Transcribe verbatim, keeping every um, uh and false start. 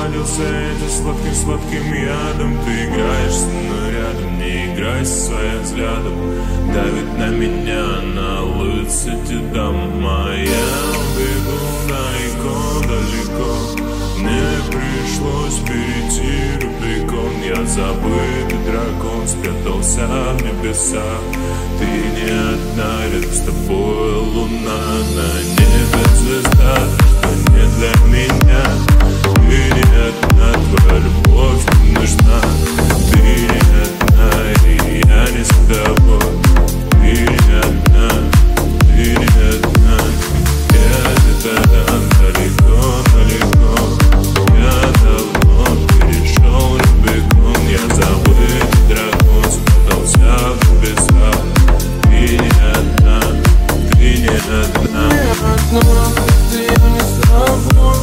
Насладился этим сладким-сладким ядом. Ты играешь со мной рядом, не играй со своим взглядом. Давит на меня, на улице тебя моя. Бегу далеко-далеко, мне пришлось перейти Рубикон. Я забытый дракон, спрятался в небесах. Ты не одна, рядом с тобой луна. На небе звезда, что не для меня. Ты не одна, твоя любовь не нужна. Ты не одна, и я не с тобой. Ты не одна, ты не одна. Я где-то там далеко-далеко. Я давно перешел Рубикон. Я забытый дракон, спрятался в небесах. Ты не одна, ты не одна. Не одна, ты не с тобой.